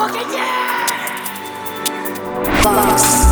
fucking Boss.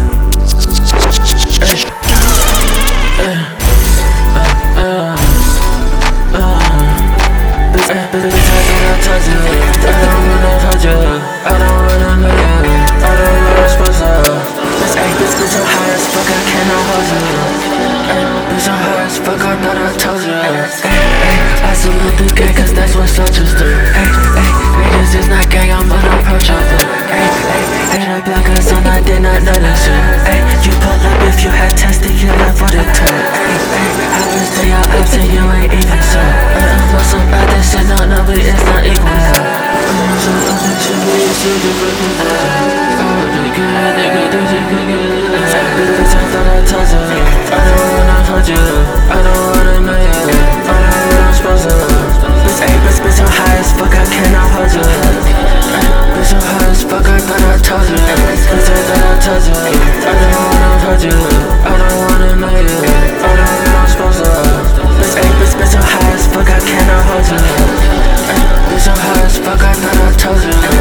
I salute the gang cause that's what soldiers do. Niggas is not gang, I'm unapproachable. I block us on, I did not notice you. You pull up if you had tested, you left for the turn. I was there, your ups and you ain't even so. Know some about this shit, no, but it's not equal now. So other shit, we used to do different from that. Bitch, I thought I told you. I don't wanna hold you. I don't wanna know you. I don't know what I'm supposed to. Bitch, I'm high as fuck, I cannot hold you. Bitch, I'm high as fuck, I thought I told you. Bitch, I thought I told you. I don't wanna hold you. I don't wanna know you. I don't know what I'm supposed to. Bitch, I'm high as fuck, I cannot hold you. Bitch, I'm high as fuck, I thought I told you.